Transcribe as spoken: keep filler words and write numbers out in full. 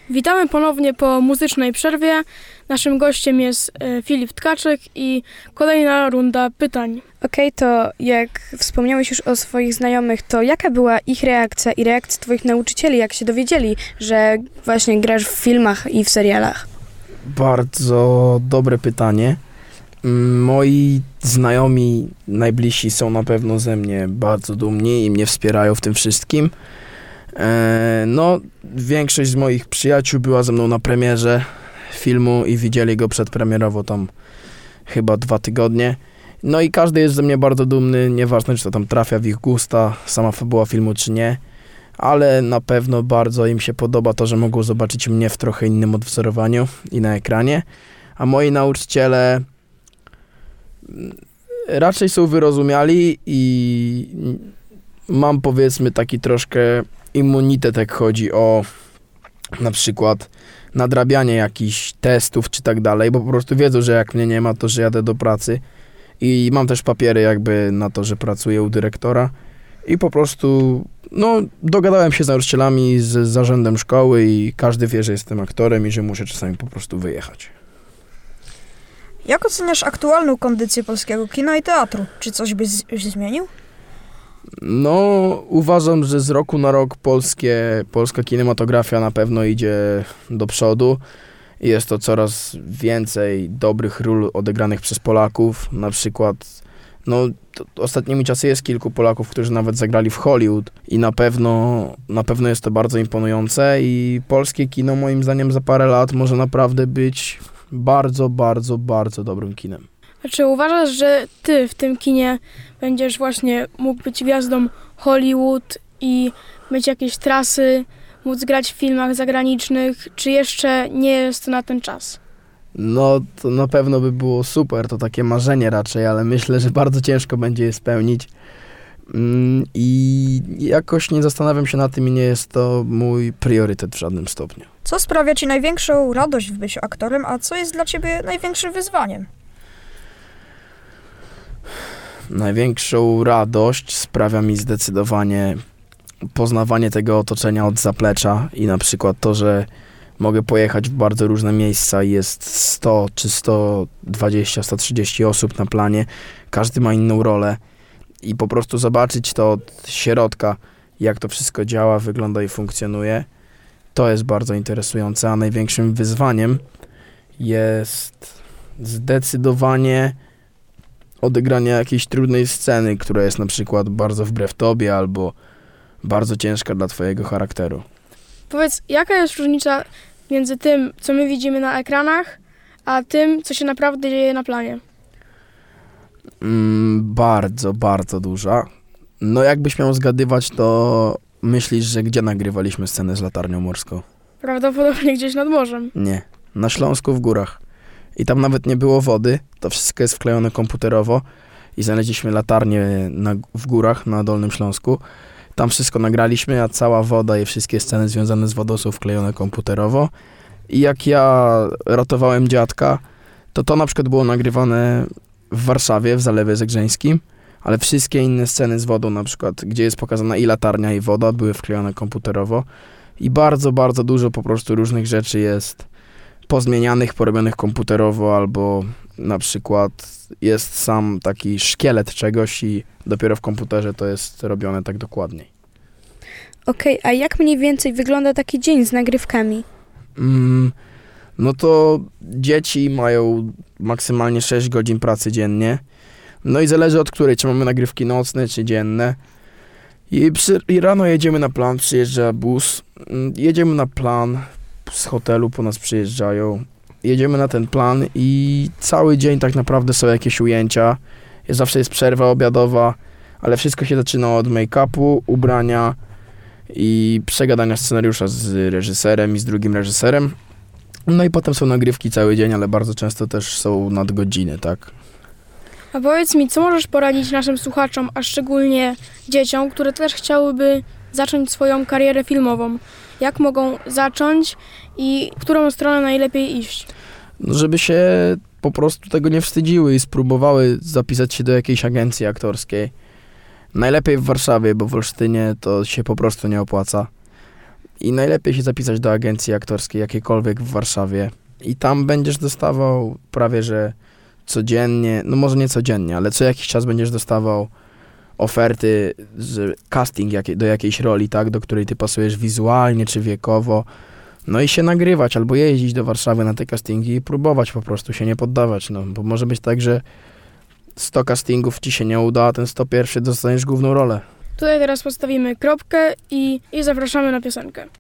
Witamy ponownie po muzycznej przerwie. Naszym gościem jest e, Filip Tkaczyk i kolejna runda pytań. Okej, to jak wspomniałeś już o swoich znajomych, to jaka była ich reakcja i reakcja twoich nauczycieli, jak się dowiedzieli, że właśnie grasz w filmach i w serialach? Bardzo dobre pytanie. Moi znajomi najbliżsi są na pewno ze mnie bardzo dumni i mnie wspierają w tym wszystkim. No, większość z moich przyjaciół była ze mną na premierze filmu i widzieli go przedpremierowo tam chyba dwa tygodnie. No i każdy jest ze mnie bardzo dumny, nieważne czy to tam trafia w ich gusta, sama fabuła filmu czy nie, ale na pewno bardzo im się podoba to, że mogą zobaczyć mnie w trochę innym odwzorowaniu i na ekranie. A moi nauczyciele raczej są wyrozumiali i mam powiedzmy taki troszkę immunitet, jak chodzi o na przykład nadrabianie jakichś testów czy tak dalej, bo po prostu wiedzą, że jak mnie nie ma, to że jadę do pracy i mam też papiery jakby na to, że pracuję u dyrektora i po prostu no dogadałem się z nauczycielami, z zarządem szkoły i każdy wie, że jestem aktorem i że muszę czasami po prostu wyjechać. Jak oceniasz aktualną kondycję polskiego kina i teatru? Czy coś byś zmienił? No, uważam, że z roku na rok polskie, polska kinematografia na pewno idzie do przodu. Jest to coraz więcej dobrych ról odegranych przez Polaków. Na przykład, no, ostatnimi czasy jest kilku Polaków, którzy nawet zagrali w Hollywood i na pewno, na pewno jest to bardzo imponujące i polskie kino moim zdaniem za parę lat może naprawdę być bardzo, bardzo, bardzo dobrym kinem. A czy uważasz, że ty w tym kinie będziesz właśnie mógł być gwiazdą Hollywood i mieć jakieś trasy, móc grać w filmach zagranicznych, czy jeszcze nie jest to na ten czas? No, to na pewno by było super, to takie marzenie raczej, ale myślę, że bardzo ciężko będzie je spełnić. I jakoś nie zastanawiam się nad tym i nie jest to mój priorytet w żadnym stopniu. Co sprawia ci największą radość w byciu aktorem, a co jest dla ciebie największym wyzwaniem? Największą radość sprawia mi zdecydowanie poznawanie tego otoczenia od zaplecza i na przykład to, że mogę pojechać w bardzo różne miejsca i jest sto czy sto dwadzieścia, sto trzydzieści osób na planie, każdy ma inną rolę i po prostu zobaczyć to od środka, jak to wszystko działa, wygląda i funkcjonuje, to jest bardzo interesujące, a największym wyzwaniem jest zdecydowanie odegranie jakiejś trudnej sceny, która jest na przykład bardzo wbrew tobie albo bardzo ciężka dla twojego charakteru. Powiedz, jaka jest różnica między tym, co my widzimy na ekranach, a tym, co się naprawdę dzieje na planie? Mm, bardzo, bardzo duża. No jakbyś miał zgadywać, to myślisz, że gdzie nagrywaliśmy scenę z latarnią morską? Prawdopodobnie gdzieś nad morzem. Nie, na Śląsku w górach. I tam nawet nie było wody, to wszystko jest wklejone komputerowo i znaleźliśmy latarnię na, w górach na Dolnym Śląsku. Tam wszystko nagraliśmy, a cała woda i wszystkie sceny związane z wodą są wklejone komputerowo. I jak ja ratowałem dziadka, to to na przykład było nagrywane w Warszawie, w Zalewie Zegrzeńskim, ale wszystkie inne sceny z wodą, na przykład gdzie jest pokazana i latarnia, i woda, były wklejone komputerowo. I bardzo, bardzo dużo po prostu różnych rzeczy jest pozmienianych, porobionych komputerowo, albo na przykład jest sam taki szkielet czegoś i dopiero w komputerze to jest robione tak dokładniej. Okej, a jak mniej więcej wygląda taki dzień z nagrywkami? Mm, no to dzieci mają maksymalnie sześć godzin pracy dziennie. No i zależy od której, czy mamy nagrywki nocne, czy dzienne. I, przy, i rano jedziemy na plan, przyjeżdża bus, jedziemy na plan, z hotelu po nas przyjeżdżają, jedziemy na ten plan i cały dzień tak naprawdę są jakieś ujęcia. Zawsze jest przerwa obiadowa, ale wszystko się zaczyna od make-upu, ubrania i przegadania scenariusza z reżyserem i z drugim reżyserem. No i potem są nagrywki cały dzień, ale bardzo często też są nadgodziny, tak? A powiedz mi, co możesz poradzić naszym słuchaczom, a szczególnie dzieciom, które też chciałyby zacząć swoją karierę filmową? Jak mogą zacząć i w którą stronę najlepiej iść? No, żeby się po prostu tego nie wstydziły i spróbowały zapisać się do jakiejś agencji aktorskiej. Najlepiej w Warszawie, bo w Olsztynie to się po prostu nie opłaca. i najlepiej się zapisać do agencji aktorskiej jakiejkolwiek w Warszawie i tam będziesz dostawał prawie, że codziennie, no może nie codziennie, ale co jakiś czas będziesz dostawał oferty, że casting jakiej, do jakiejś roli, tak, do której ty pasujesz wizualnie czy wiekowo, no i się nagrywać albo jeździć do Warszawy na te castingi i próbować po prostu się nie poddawać, no, bo może być tak, że sto castingów ci się nie uda, a ten sto pierwszy dostaniesz główną rolę. Tutaj teraz postawimy kropkę i, i zapraszamy na piosenkę.